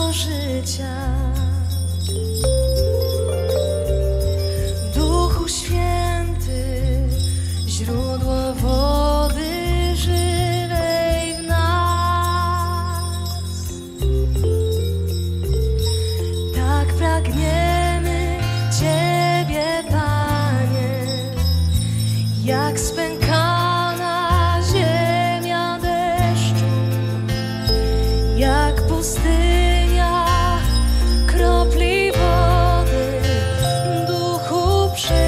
życia. Duchu Święty, źródło wody żywej w nas. Tak pragniemy Ciebie, Panie, jak spękana ziemia deszczu, jak pustynia kropli wody. Duchu, przyjdź.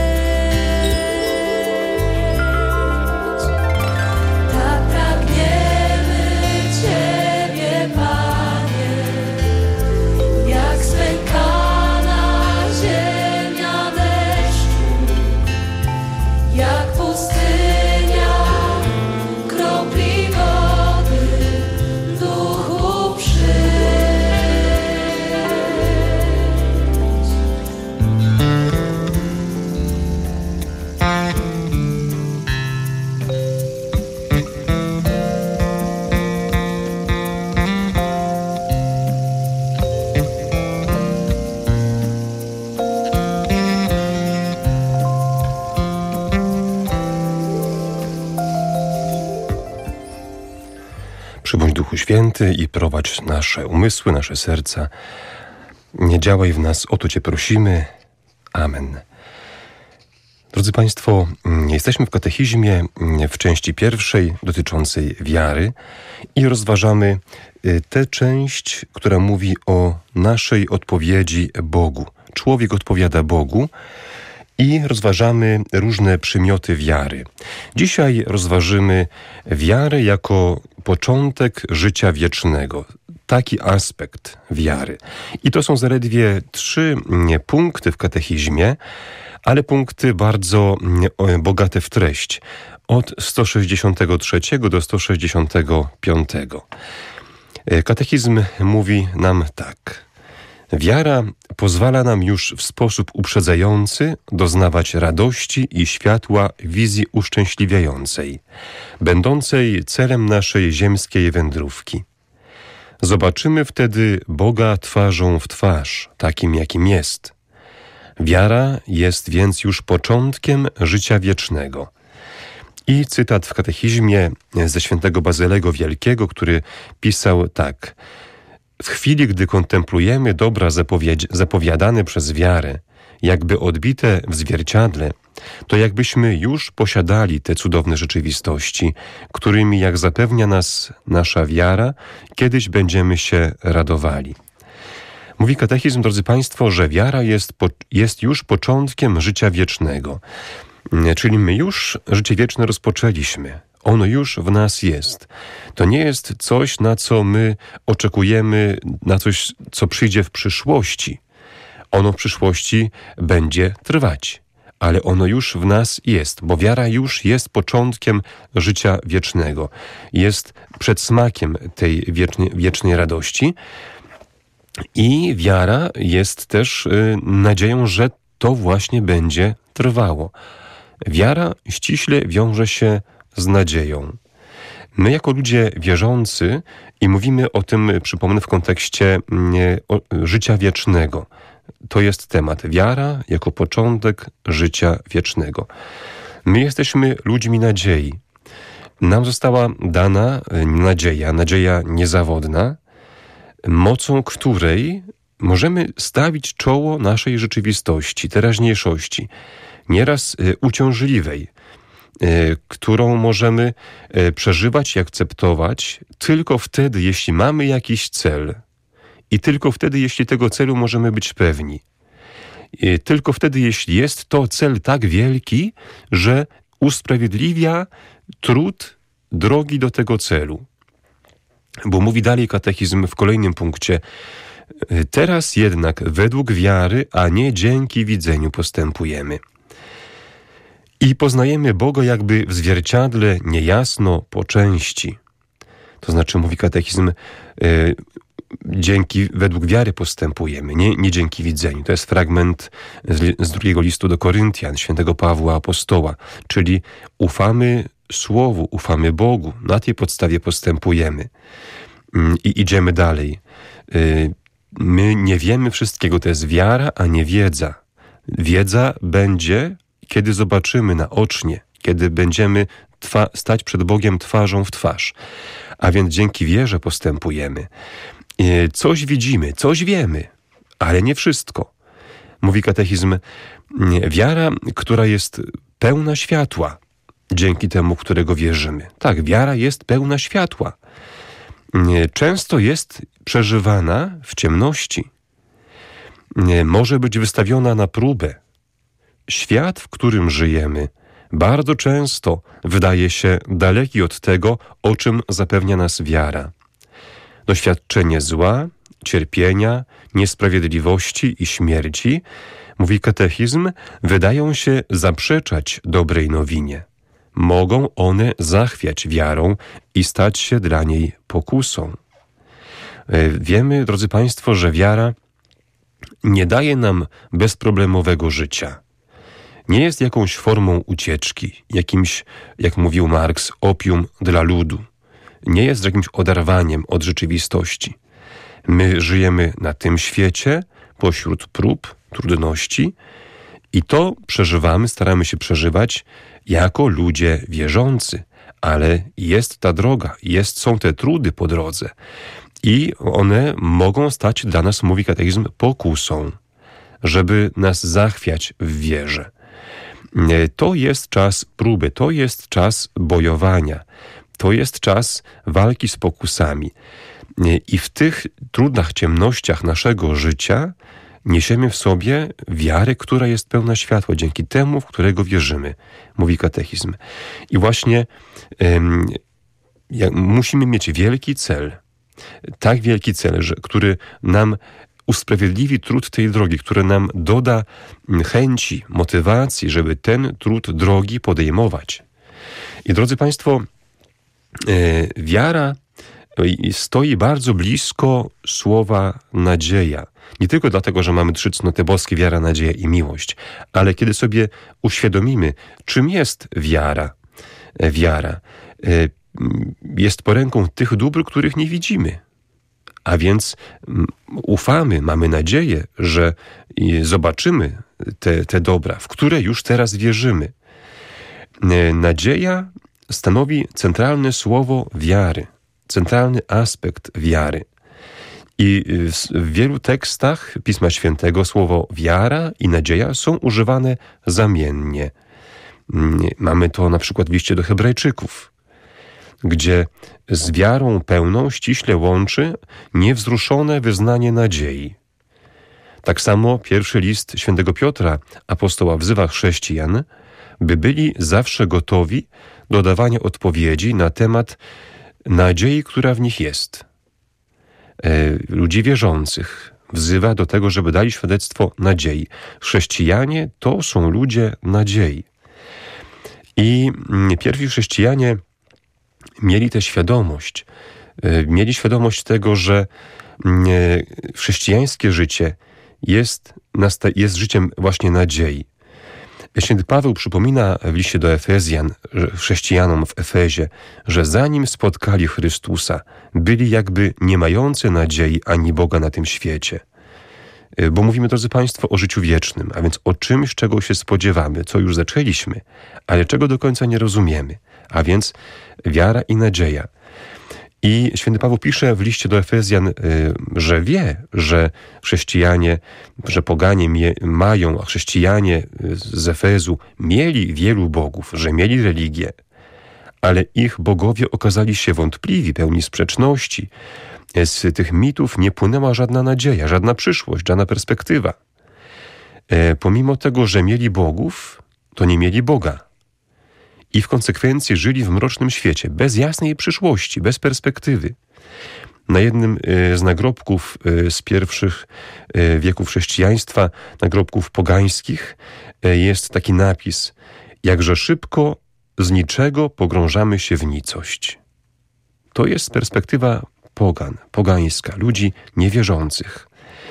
Tak pragniemy Ciebie, Panie, jak spękana ziemia deszczu, jak pustynia kropli wody. Duchu, przyjdź. Przybądź Duchu Święty i prowadź nasze umysły, nasze serca. Nie działaj w nas, o to Cię prosimy. Amen. Drodzy Państwo, jesteśmy w katechizmie w części pierwszej dotyczącej wiary i rozważamy tę część, która mówi o naszej odpowiedzi Bogu. Człowiek odpowiada Bogu i rozważamy różne przymioty wiary. Dzisiaj rozważymy wiarę jako początek życia wiecznego. Taki aspekt wiary. I to są zaledwie 3 punkty w katechizmie, ale punkty bardzo bogate w treść. Od 163 do 165. Katechizm mówi nam tak. Wiara pozwala nam już w sposób uprzedzający doznawać radości i światła wizji uszczęśliwiającej, będącej celem naszej ziemskiej wędrówki. Zobaczymy wtedy Boga twarzą w twarz, takim jakim jest. Wiara jest więc już początkiem życia wiecznego. I cytat w katechizmie ze świętego Bazylego Wielkiego, który pisał tak. W chwili, gdy kontemplujemy dobra zapowiadane przez wiarę, jakby odbite w zwierciadle, to jakbyśmy już posiadali te cudowne rzeczywistości, którymi, jak zapewnia nas nasza wiara, kiedyś będziemy się radowali. Mówi katechizm, drodzy Państwo, że wiara jest już początkiem życia wiecznego. Czyli my już życie wieczne rozpoczęliśmy. Ono już w nas jest. To nie jest coś, na co my oczekujemy, na coś, co przyjdzie w przyszłości. Ono w przyszłości będzie trwać, ale ono już w nas jest, bo wiara już jest początkiem życia wiecznego. Jest przedsmakiem tej wiecznej radości i wiara jest też nadzieją, że to właśnie będzie trwało. Wiara ściśle wiąże się z nadzieją. My jako ludzie wierzący i mówimy o tym, przypomnę, w kontekście życia wiecznego. To jest temat. Wiara jako początek życia wiecznego. My jesteśmy ludźmi nadziei. Nam została dana nadzieja niezawodna, mocą której możemy stawić czoło naszej rzeczywistości, teraźniejszości, nieraz uciążliwej, którą możemy przeżywać i akceptować tylko wtedy, jeśli mamy jakiś cel i tylko wtedy, jeśli tego celu możemy być pewni. Tylko wtedy, jeśli jest to cel tak wielki, że usprawiedliwia trud drogi do tego celu. Bo mówi dalej katechizm w kolejnym punkcie: teraz jednak według wiary, a nie dzięki widzeniu postępujemy. I poznajemy Boga jakby w zwierciadle niejasno po części. To znaczy, mówi katechizm, według wiary postępujemy, nie dzięki widzeniu. To jest fragment z 2 listu do Koryntian, świętego Pawła Apostoła. Czyli ufamy Słowu, ufamy Bogu, na tej podstawie postępujemy. I idziemy dalej. My nie wiemy wszystkiego, to jest wiara, a nie wiedza. Wiedza będzie, kiedy zobaczymy naocznie, kiedy będziemy stać przed Bogiem twarzą w twarz. A więc dzięki wierze postępujemy. Coś widzimy, coś wiemy, ale nie wszystko. Mówi katechizm, wiara, która jest pełna światła, dzięki temu, którego wierzymy. Tak, wiara jest pełna światła. Często jest przeżywana w ciemności. Może być wystawiona na próbę. Świat, w którym żyjemy, bardzo często wydaje się daleki od tego, o czym zapewnia nas wiara. Doświadczenie zła, cierpienia, niesprawiedliwości i śmierci, mówi katechizm, wydają się zaprzeczać dobrej nowinie. Mogą one zachwiać wiarą i stać się dla niej pokusą. Wiemy, drodzy Państwo, że wiara nie daje nam bezproblemowego życia. Nie jest jakąś formą ucieczki, jakimś, jak mówił Marx, opium dla ludu. Nie jest jakimś oderwaniem od rzeczywistości. My żyjemy na tym świecie, pośród prób, trudności i to przeżywamy, staramy się przeżywać jako ludzie wierzący. Ale jest ta droga, są te trudy po drodze i one mogą stać dla nas, mówi katechizm, pokusą, żeby nas zachwiać w wierze. To jest czas próby, to jest czas bojowania, to jest czas walki z pokusami. I w tych trudnych ciemnościach naszego życia niesiemy w sobie wiarę, która jest pełna światła, dzięki temu, w którego wierzymy, mówi katechizm. I właśnie musimy mieć wielki cel, tak wielki cel, który nam usprawiedliwi trud tej drogi, który nam doda chęci, motywacji, żeby ten trud drogi podejmować. I drodzy Państwo, wiara stoi bardzo blisko słowa nadzieja. Nie tylko dlatego, że mamy 3 cnoty boskie, wiara, nadzieja i miłość, ale kiedy sobie uświadomimy, czym jest wiara. Wiara jest poręką tych dóbr, których nie widzimy. A więc ufamy, mamy nadzieję, że zobaczymy te dobra, w które już teraz wierzymy. Nadzieja stanowi centralne słowo wiary, centralny aspekt wiary. I w wielu tekstach Pisma Świętego słowo wiara i nadzieja są używane zamiennie. Mamy to na przykład w liście do Hebrajczyków, gdzie z wiarą pełną ściśle łączy niewzruszone wyznanie nadziei. Tak samo pierwszy list świętego Piotra, apostoła, wzywa chrześcijan, by byli zawsze gotowi do dawania odpowiedzi na temat nadziei, która w nich jest. Ludzi wierzących wzywa do tego, żeby dali świadectwo nadziei. Chrześcijanie to są ludzie nadziei. I pierwsi chrześcijanie mieli tę świadomość. Mieli świadomość tego, że chrześcijańskie życie jest życiem właśnie nadziei. Święty Paweł przypomina w liście do Efezjan, chrześcijanom w Efezie, że zanim spotkali Chrystusa, byli jakby nie mający nadziei ani Boga na tym świecie. Bo mówimy, drodzy Państwo, o życiu wiecznym, a więc o czymś, czego się spodziewamy, co już zaczęliśmy, ale czego do końca nie rozumiemy, a więc wiara i nadzieja. I święty Paweł pisze w liście do Efezjan, że wie, że chrześcijanie, że poganie mają, a chrześcijanie z Efezu mieli wielu bogów, że mieli religię, ale ich bogowie okazali się wątpliwi, pełni sprzeczności. Z tych mitów nie płynęła żadna nadzieja, żadna przyszłość, żadna perspektywa. Pomimo tego, że mieli bogów, to nie mieli Boga. I w konsekwencji żyli w mrocznym świecie, bez jasnej przyszłości, bez perspektywy. Na jednym z nagrobków z pierwszych wieków chrześcijaństwa, nagrobków pogańskich, jest taki napis: jakże szybko z niczego pogrążamy się w nicość. To jest perspektywa pogańska, ludzi niewierzących.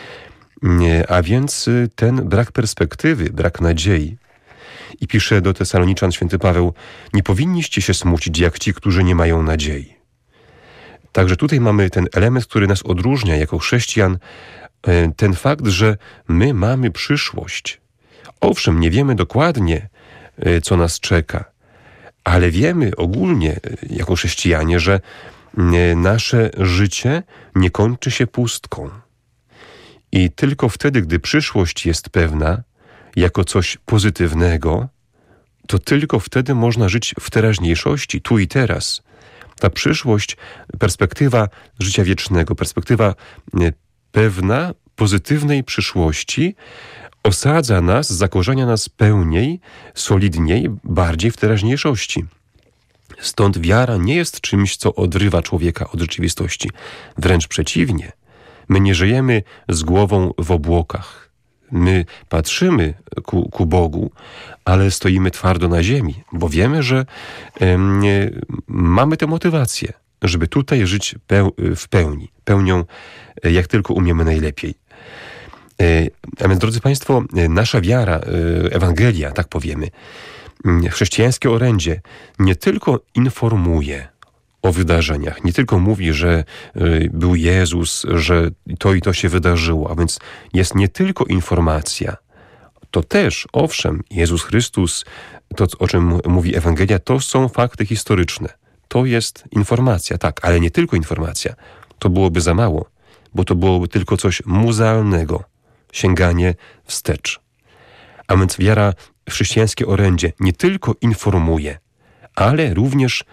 A więc ten brak perspektywy, brak nadziei. I pisze do Tesaloniczan święty Paweł: nie powinniście się smucić jak ci, którzy nie mają nadziei. Także tutaj mamy ten element, który nas odróżnia jako chrześcijan, ten fakt, że my mamy przyszłość. Owszem, nie wiemy dokładnie, co nas czeka, ale wiemy ogólnie jako chrześcijanie, że nasze życie nie kończy się pustką. I tylko wtedy, gdy przyszłość jest pewna, jako coś pozytywnego, to tylko wtedy można żyć w teraźniejszości, tu i teraz. Ta przyszłość, perspektywa życia wiecznego, perspektywa pewna, pozytywnej przyszłości osadza nas, zakorzenia nas pełniej, solidniej, bardziej w teraźniejszości. Stąd wiara nie jest czymś, co odrywa człowieka od rzeczywistości. Wręcz przeciwnie. My nie żyjemy z głową w obłokach. My patrzymy ku Bogu, ale stoimy twardo na ziemi, bo wiemy, że mamy tę motywację, żeby tutaj żyć w pełni, pełnią jak tylko umiemy najlepiej. A więc, drodzy Państwo, nasza wiara, Ewangelia, tak powiemy, chrześcijańskie orędzie nie tylko informuje o wydarzeniach, nie tylko mówi, że był Jezus, że to i to się wydarzyło, a więc jest nie tylko informacja, to też, owszem, Jezus Chrystus, to o czym mówi Ewangelia, to są fakty historyczne. To jest informacja, tak, ale nie tylko informacja. To byłoby za mało, bo to byłoby tylko coś muzealnego, sięganie wstecz. A więc wiara, chrześcijańskie orędzie nie tylko informuje, ale również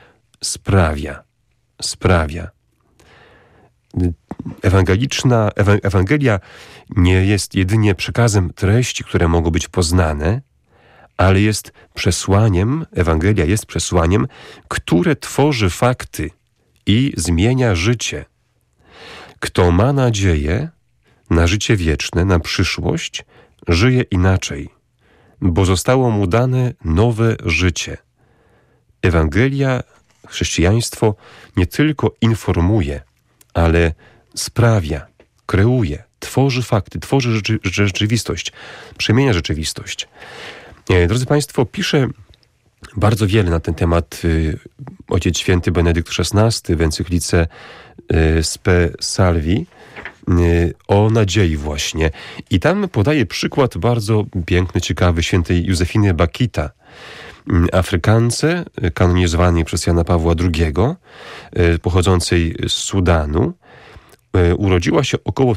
sprawia. Ewangelia nie jest jedynie przekazem treści, które mogą być poznane, ale jest przesłaniem, Ewangelia jest przesłaniem, które tworzy fakty i zmienia życie. Kto ma nadzieję na życie wieczne, na przyszłość, żyje inaczej, bo zostało mu dane nowe życie. Ewangelia, chrześcijaństwo nie tylko informuje, ale sprawia, kreuje, tworzy fakty, tworzy rzeczywistość, przemienia rzeczywistość. Drodzy Państwo, pisze bardzo wiele na ten temat ojciec święty Benedykt XVI w encyklice Spe Salvi o nadziei właśnie. I tam podaje przykład bardzo piękny, ciekawy świętej Józefiny Bakita, Afrykance kanonizowanej przez Jana Pawła II, pochodzącej z Sudanu. Urodziła się około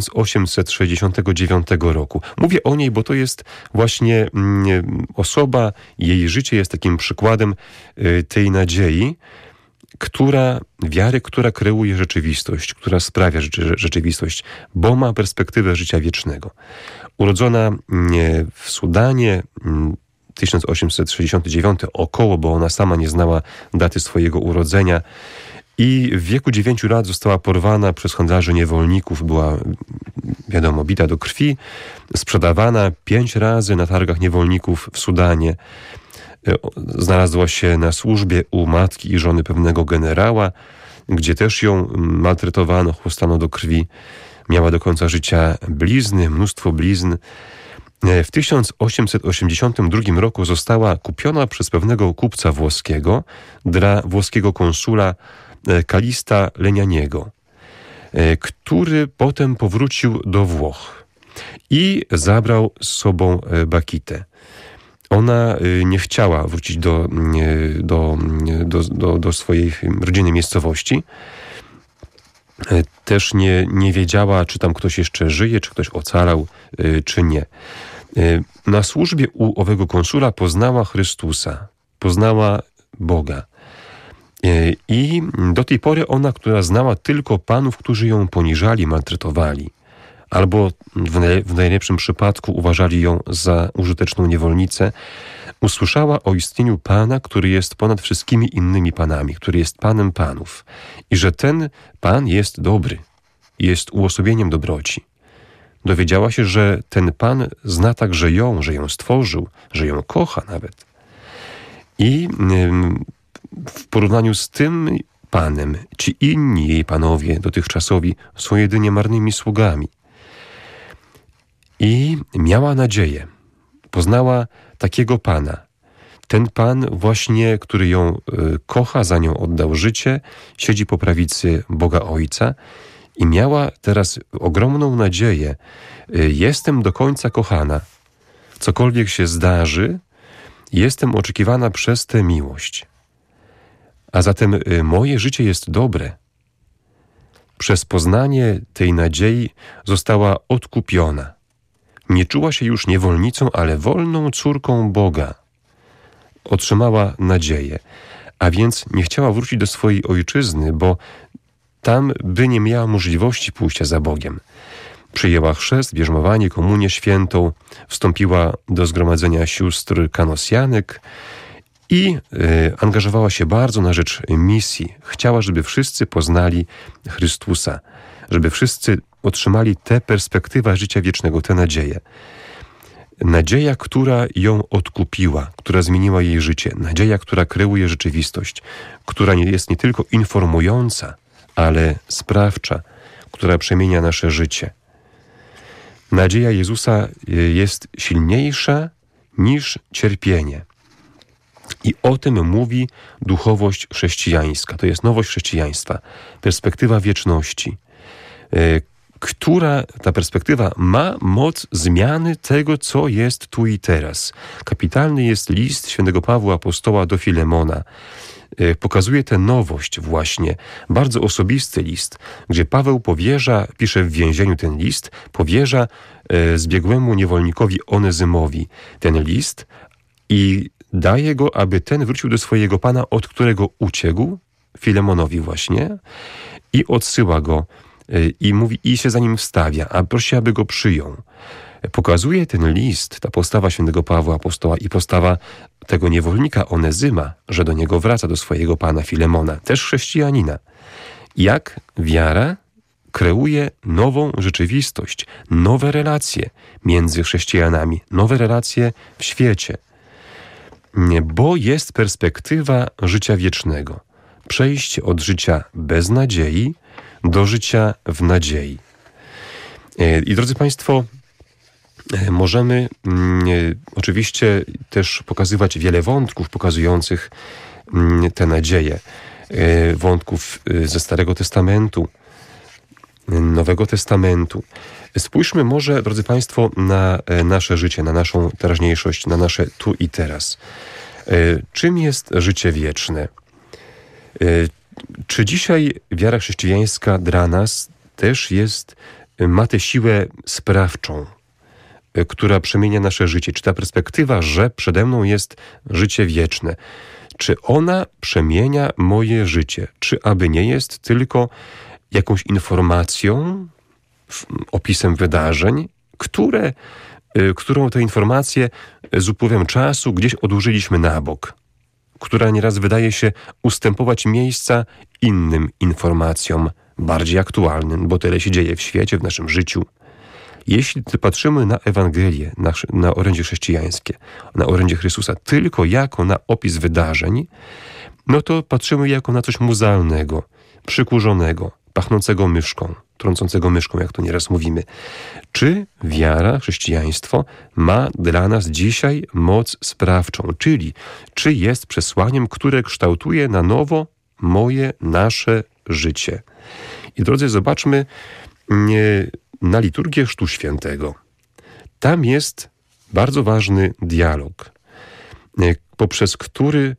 1869 roku. Mówię o niej, bo to jest właśnie osoba, jej życie jest takim przykładem tej nadziei, wiary, która kreuje rzeczywistość, która sprawia rzeczywistość, bo ma perspektywę życia wiecznego. Urodzona w Sudanie 1869 około, bo ona sama nie znała daty swojego urodzenia, i w wieku 9 lat została porwana przez handlarzy niewolników, była, wiadomo, bita do krwi, sprzedawana 5 razy na targach niewolników w Sudanie. Znalazła się na służbie u matki i żony pewnego generała, gdzie też ją maltretowano, chłostano do krwi. Miała do końca życia blizny, mnóstwo blizn. W 1882 roku została kupiona przez pewnego kupca włoskiego dla włoskiego konsula Kalista Lenianiego, który potem powrócił do Włoch i zabrał z sobą Bakitę. Ona nie chciała wrócić do swojej rodzinnej miejscowości. Też nie wiedziała, czy tam ktoś jeszcze żyje, czy ktoś ocalał, czy nie. Na służbie u owego konsula poznała Chrystusa, poznała Boga. I do tej pory ona, która znała tylko panów, którzy ją poniżali, maltretowali, albo w najlepszym przypadku uważali ją za użyteczną niewolnicę, usłyszała o istnieniu Pana, który jest ponad wszystkimi innymi panami, który jest Panem panów i że ten Pan jest dobry, jest uosobieniem dobroci. Dowiedziała się, że ten Pan zna także ją, że ją stworzył, że ją kocha nawet. I w porównaniu z tym Panem, ci inni jej panowie dotychczasowi są jedynie marnymi sługami. I miała nadzieję. Poznała takiego Pana. ten Pan właśnie, który ją kocha, za nią oddał życie, siedzi po prawicy Boga Ojca i miała teraz ogromną nadzieję. Jestem do końca kochana. Cokolwiek się zdarzy, jestem oczekiwana przez tę miłość. A zatem moje życie jest dobre. Przez poznanie tej nadziei została odkupiona. Nie czuła się już niewolnicą, ale wolną córką Boga. Otrzymała nadzieję, a więc nie chciała wrócić do swojej ojczyzny, bo tam by nie miała możliwości pójścia za Bogiem. Przyjęła chrzest, bierzmowanie, komunię świętą, wstąpiła do zgromadzenia sióstr kanosjanek i angażowała się bardzo na rzecz misji. Chciała, żeby wszyscy poznali Chrystusa, żeby wszyscy otrzymali tę perspektywę życia wiecznego, tę nadzieję. Nadzieja, która ją odkupiła, która zmieniła jej życie. Nadzieja, która kreuje rzeczywistość, która jest nie tylko informująca, ale sprawcza, która przemienia nasze życie. Nadzieja Jezusa jest silniejsza niż cierpienie. I o tym mówi duchowość chrześcijańska. To jest nowość chrześcijaństwa. Perspektywa wieczności, która ta perspektywa ma moc zmiany tego, co jest tu i teraz. Kapitalny jest list świętego Pawła Apostoła do Filemona. Pokazuje tę nowość właśnie, bardzo osobisty list, gdzie Paweł pisze w więzieniu ten list, powierza zbiegłemu niewolnikowi Onezymowi ten list i daje go, aby ten wrócił do swojego Pana, od którego uciekł, Filemonowi właśnie, i odsyła go i mówi, i się za nim wstawia, a prosi, aby go przyjął. Pokazuje ten list, ta postawa świętego Pawła Apostoła i postawa tego niewolnika Onezyma, że do niego wraca, do swojego Pana Filemona, też chrześcijanina. Jak wiara kreuje nową rzeczywistość, nowe relacje między chrześcijanami, nowe relacje w świecie. Bo jest perspektywa życia wiecznego. Przejście od życia bez nadziei do życia w nadziei. I drodzy Państwo, możemy oczywiście też pokazywać wiele wątków pokazujących tę nadzieję. Wątków ze Starego Testamentu, Nowego Testamentu. Spójrzmy może, drodzy Państwo, na nasze życie, na naszą teraźniejszość, na nasze tu i teraz. Czym jest życie wieczne? Czy dzisiaj wiara chrześcijańska dla nas też ma tę siłę sprawczą, która przemienia nasze życie? Czy ta perspektywa, że przede mną jest życie wieczne, czy ona przemienia moje życie? Czy aby nie jest tylko jakąś informacją, opisem wydarzeń, którą tę informację z upływem czasu gdzieś odłożyliśmy na bok, która nieraz wydaje się ustępować miejsca innym informacjom, bardziej aktualnym, bo tyle się dzieje w świecie, w naszym życiu. Jeśli patrzymy na Ewangelię, na orędzie chrześcijańskie, na orędzie Chrystusa, tylko jako na opis wydarzeń, no to patrzymy jako na coś muzealnego, przykurzonego, pachnącego myszką, trącącego myszką, jak to nieraz mówimy. Czy wiara, chrześcijaństwo ma dla nas dzisiaj moc sprawczą? Czyli czy jest przesłaniem, które kształtuje na nowo nasze życie? I drodzy, zobaczmy na liturgię Chrztu Świętego. Tam jest bardzo ważny dialog, poprzez który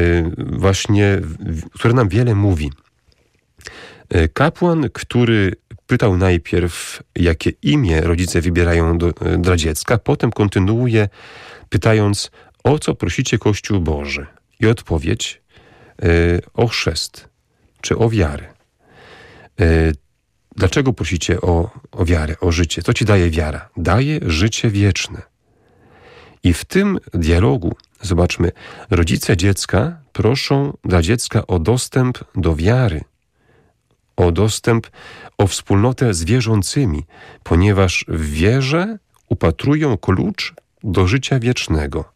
nam wiele mówi. Kapłan, który pytał najpierw, jakie imię rodzice wybierają dla dziecka, potem kontynuuje, pytając, o co prosicie Kościół Boży? I odpowiedź o chrzest, czy o wiarę. Dlaczego prosicie o wiarę, o życie? Co ci daje wiara? Daje życie wieczne. I w tym dialogu, zobaczmy, rodzice dziecka proszą dla dziecka o dostęp do wiary, o wspólnotę z wierzącymi, ponieważ w wierze upatrują klucz do życia wiecznego.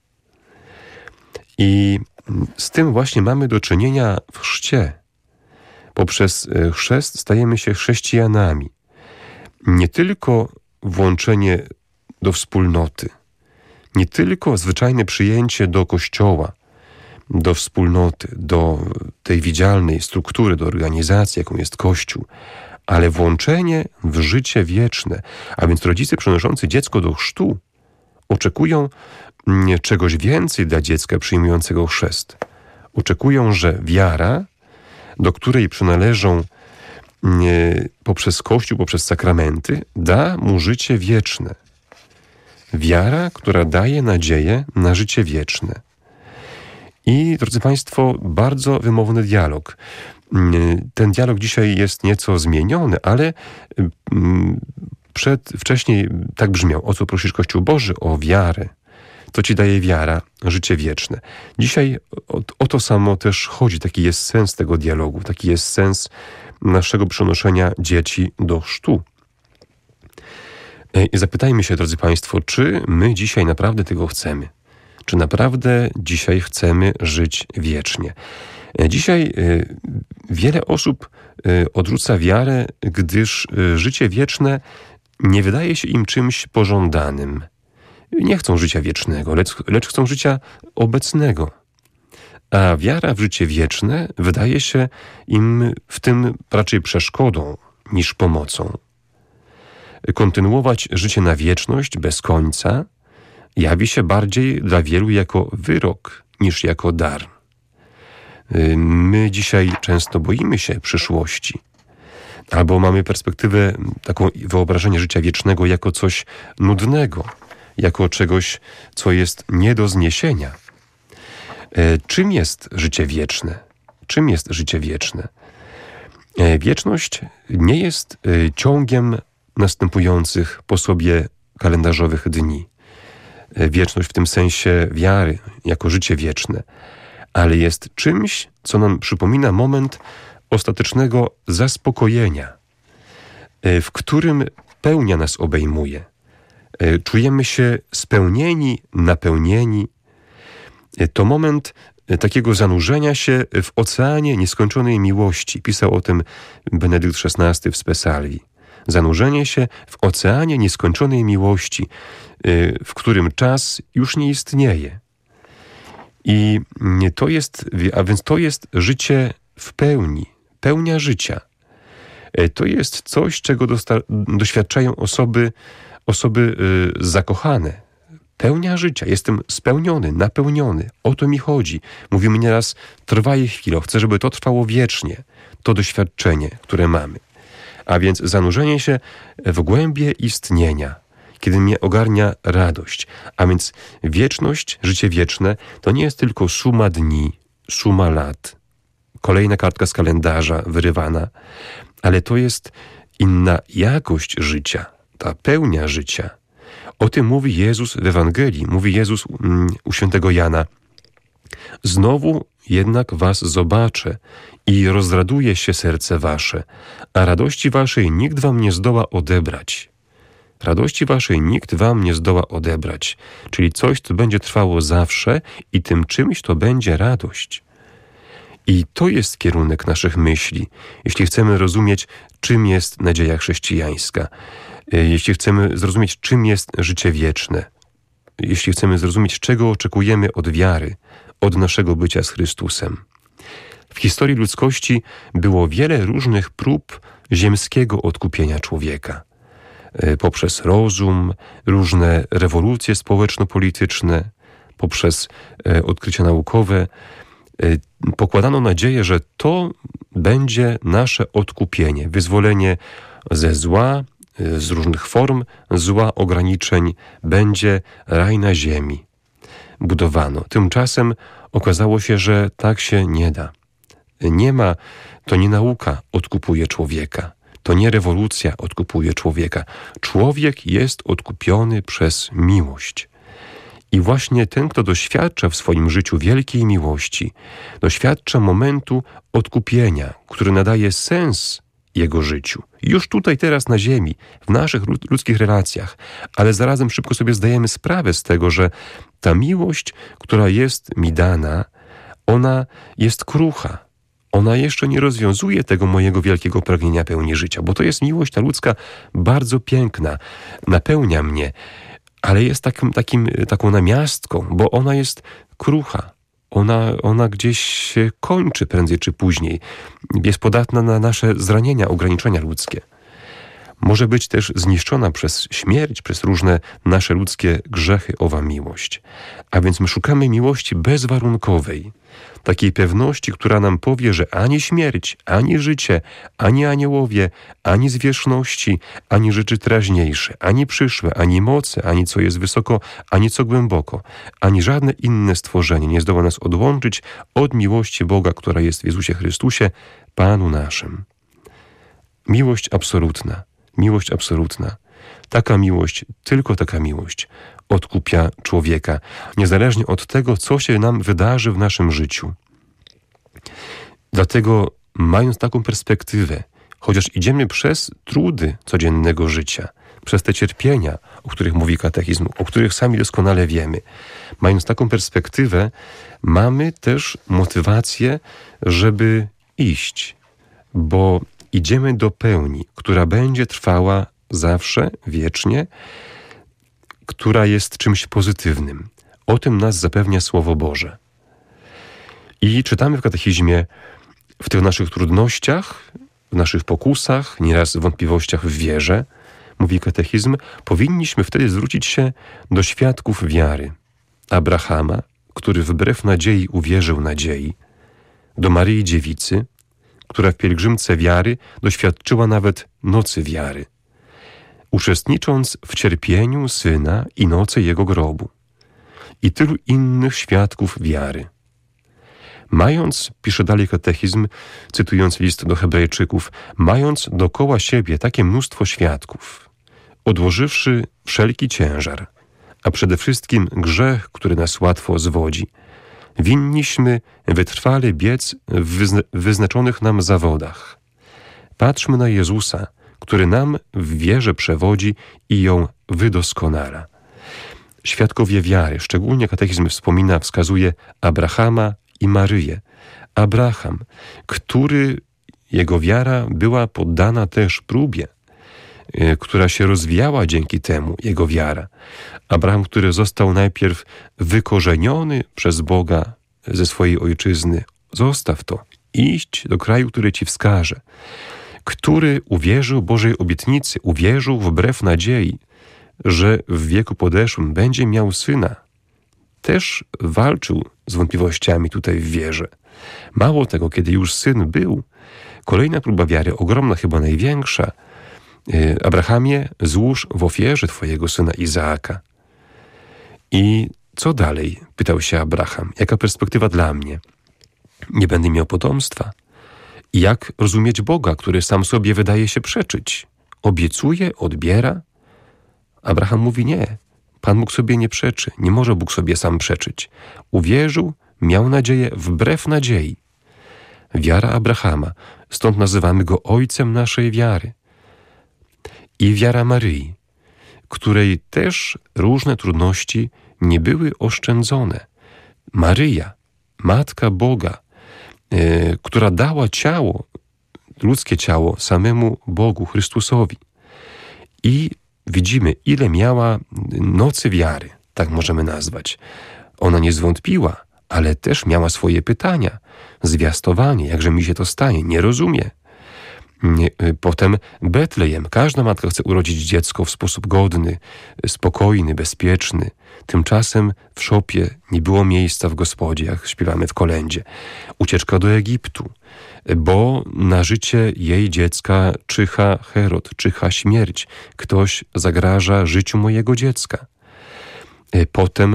I z tym właśnie mamy do czynienia w chrzcie. Poprzez chrzest stajemy się chrześcijanami. Nie tylko włączenie do wspólnoty, nie tylko zwyczajne przyjęcie do Kościoła, do wspólnoty, do tej widzialnej struktury, do organizacji, jaką jest Kościół, ale włączenie w życie wieczne. A więc rodzice przynoszący dziecko do chrztu oczekują czegoś więcej dla dziecka przyjmującego chrzest. Oczekują, że wiara, do której przynależą poprzez Kościół, poprzez sakramenty, da mu życie wieczne. Wiara, która daje nadzieję na życie wieczne. I, drodzy Państwo, bardzo wymowny dialog. Ten dialog dzisiaj jest nieco zmieniony, ale wcześniej tak brzmiał: o co prosisz, Kościół Boży? O wiarę. To ci daje wiara, życie wieczne. Dzisiaj o to samo też chodzi. Taki jest sens tego dialogu. Taki jest sens naszego przynoszenia dzieci do chrztu. I zapytajmy się, drodzy Państwo, czy my dzisiaj naprawdę tego chcemy? Czy naprawdę dzisiaj chcemy żyć wiecznie? Dzisiaj wiele osób odrzuca wiarę, gdyż życie wieczne nie wydaje się im czymś pożądanym. Nie chcą życia wiecznego, lecz chcą życia obecnego. A wiara w życie wieczne wydaje się im w tym raczej przeszkodą niż pomocą. Kontynuować życie na wieczność bez końca jawi się bardziej dla wielu jako wyrok niż jako dar. My dzisiaj często boimy się przyszłości, albo mamy perspektywę, taką wyobrażenie życia wiecznego jako coś nudnego, jako czegoś, co jest nie do zniesienia. Czym jest życie wieczne? Czym jest życie wieczne? Wieczność nie jest ciągiem następujących po sobie kalendarzowych dni. Wieczność w tym sensie wiary, jako życie wieczne, ale jest czymś, co nam przypomina moment ostatecznego zaspokojenia, w którym pełnia nas obejmuje. Czujemy się spełnieni, napełnieni. To moment takiego zanurzenia się w oceanie nieskończonej miłości. Pisał o tym Benedykt XVI w Spesalvi. Zanurzenie się w oceanie nieskończonej miłości, w którym czas już nie istnieje. I to jest życie w pełni, pełnia życia. To jest coś, czego doświadczają osoby zakochane. Pełnia życia. Jestem spełniony, napełniony. O to mi chodzi. Mówimy nieraz: trwaj chwilę. Chcę, żeby to trwało wiecznie. To doświadczenie, które mamy. A więc zanurzenie się w głębie istnienia, kiedy mnie ogarnia radość. A więc wieczność, życie wieczne, to nie jest tylko suma dni, suma lat, kolejna kartka z kalendarza wyrywana, ale to jest inna jakość życia, ta pełnia życia. O tym mówi Jezus w Ewangelii, mówi Jezus u świętego Jana. Znowu jednak was zobaczę i rozraduje się serce wasze, a radości waszej nikt wam nie zdoła odebrać. Radości waszej nikt wam nie zdoła odebrać, czyli coś, co będzie trwało zawsze i tym czymś to będzie radość. I to jest kierunek naszych myśli, jeśli chcemy rozumieć, czym jest nadzieja chrześcijańska, jeśli chcemy zrozumieć, czym jest życie wieczne, jeśli chcemy zrozumieć, czego oczekujemy od wiary, od naszego bycia z Chrystusem. W historii ludzkości było wiele różnych prób ziemskiego odkupienia człowieka. Poprzez rozum, różne rewolucje społeczno-polityczne, poprzez odkrycia naukowe, pokładano nadzieję, że to będzie nasze odkupienie, wyzwolenie ze zła, z różnych form zła, ograniczeń, będzie raj na ziemi. Budowano. Tymczasem okazało się, że tak się nie da. To nie nauka odkupuje człowieka. To nie rewolucja odkupuje człowieka. Człowiek jest odkupiony przez miłość. I właśnie ten, kto doświadcza w swoim życiu wielkiej miłości, doświadcza momentu odkupienia, który nadaje sens jego życiu. Już tutaj, teraz na ziemi, w naszych ludzkich relacjach, ale zarazem szybko sobie zdajemy sprawę z tego, że ta miłość, która jest mi dana, ona jest krucha. Ona jeszcze nie rozwiązuje tego mojego wielkiego pragnienia pełni życia, bo to jest miłość ta ludzka bardzo piękna, napełnia mnie, ale jest taką namiastką, bo ona jest krucha. Ona gdzieś się kończy prędzej czy później. Jest podatna na nasze zranienia, ograniczenia ludzkie. Może być też zniszczona przez śmierć, przez różne nasze ludzkie grzechy owa miłość. A więc my szukamy miłości bezwarunkowej. Takiej pewności, która nam powie, że ani śmierć, ani życie, ani aniołowie, ani zwierzchności, ani rzeczy teraźniejsze, ani przyszłe, ani moce, ani co jest wysoko, ani co głęboko, ani żadne inne stworzenie nie zdoła nas odłączyć od miłości Boga, która jest w Jezusie Chrystusie, Panu naszym. Miłość absolutna. Miłość absolutna. Taka miłość, tylko taka miłość odkupia człowieka, niezależnie od tego, co się nam wydarzy w naszym życiu. Dlatego, mając taką perspektywę, chociaż idziemy przez trudy codziennego życia, przez te cierpienia, o których mówi katechizm, o których sami doskonale wiemy, mając taką perspektywę, mamy też motywację, żeby iść, bo idziemy do pełni, która będzie trwała zawsze, wiecznie, która jest czymś pozytywnym. O tym nas zapewnia Słowo Boże. I czytamy w katechizmie, w tych naszych trudnościach, w naszych pokusach, nieraz wątpliwościach w wierze, mówi katechizm, powinniśmy wtedy zwrócić się do świadków wiary. Abrahama, który wbrew nadziei uwierzył nadziei, do Maryi Dziewicy, która w pielgrzymce wiary doświadczyła nawet nocy wiary, uczestnicząc w cierpieniu Syna i nocy Jego grobu, i tylu innych świadków wiary. Mając, pisze dalej katechizm, cytując list do Hebrajczyków, mając dokoła siebie takie mnóstwo świadków, odłożywszy wszelki ciężar, a przede wszystkim grzech, który nas łatwo zwodzi, winniśmy wytrwale biec w wyznaczonych nam zawodach. Patrzmy na Jezusa, który nam w wierze przewodzi i ją wydoskonala. Świadkowie wiary, szczególnie katechizm wspomina, wskazuje Abrahama i Maryję. Abraham, jego wiara była poddana też próbie, która się rozwijała dzięki temu, jego wiara. Abraham, który został najpierw wykorzeniony przez Boga ze swojej ojczyzny. Zostaw to, iść do kraju, który ci wskaże. Który uwierzył Bożej obietnicy, uwierzył wbrew nadziei, że w wieku podeszłym będzie miał syna. Też walczył z wątpliwościami tutaj w wierze. Mało tego, kiedy już syn był, kolejna próba wiary, ogromna, chyba największa. Abrahamie, złóż w ofierze twojego syna Izaaka. I co dalej? Pytał się Abraham. Jaka perspektywa dla mnie? Nie będę miał potomstwa. I jak rozumieć Boga, który sam sobie wydaje się przeczyć? Obiecuje, odbiera? Abraham mówi nie. Pan Bóg sobie nie przeczy. Nie może Bóg sobie sam przeczyć. Uwierzył, miał nadzieję wbrew nadziei. Wiara Abrahama, stąd nazywamy go ojcem naszej wiary. I wiara Maryi, której też różne trudności nie były oszczędzone. Maryja, Matka Boga, która dała ciało, ludzkie ciało samemu Bogu, Chrystusowi. I widzimy, ile miała nocy wiary, tak możemy nazwać. Ona nie zwątpiła, ale też miała swoje pytania. Zwiastowanie, jakże mi się to stanie, nie rozumie. Potem Betlejem. Każda matka chce urodzić dziecko w sposób godny, spokojny, bezpieczny. Tymczasem w szopie nie było miejsca w gospodzie, jak śpiewamy w kolędzie. Ucieczka do Egiptu, bo na życie jej dziecka czyha Herod, czyha śmierć. Ktoś zagraża życiu mojego dziecka. Potem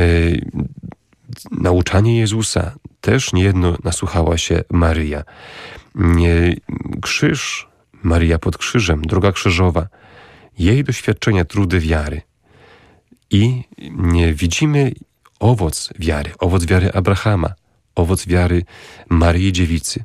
nauczanie Jezusa. Też niejedno nasłuchała się Maryja. Krzyż, Maryja pod krzyżem, droga krzyżowa, jej doświadczenia, trudy wiary. I widzimy owoc wiary Abrahama, owoc wiary Maryi Dziewicy,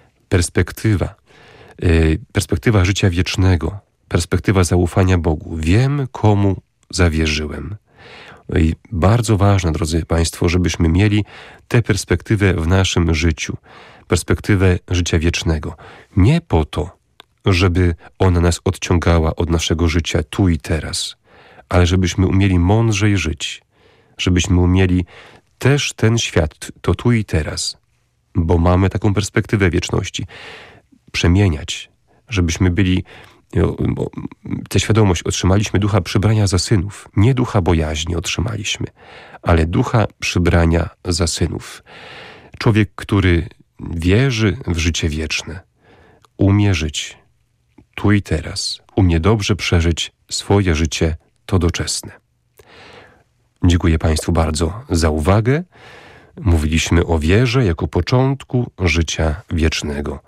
perspektywa życia wiecznego, perspektywa zaufania Bogu. Wiem, komu zawierzyłem. I bardzo ważne, drodzy Państwo, żebyśmy mieli tę perspektywę w naszym życiu, perspektywę życia wiecznego. Nie po to, żeby ona nas odciągała od naszego życia tu i teraz, ale żebyśmy umieli mądrzej żyć, żebyśmy umieli też ten świat, to tu i teraz, bo mamy taką perspektywę wieczności, przemieniać, żebyśmy byli, tę świadomość, otrzymaliśmy ducha przybrania za synów, nie ducha bojaźni otrzymaliśmy, ale ducha przybrania za synów. Człowiek, który wierzy w życie wieczne, umie żyć tu i teraz, umie dobrze przeżyć swoje życie to doczesne. Dziękuję Państwu bardzo za uwagę. Mówiliśmy o wierze jako początku życia wiecznego.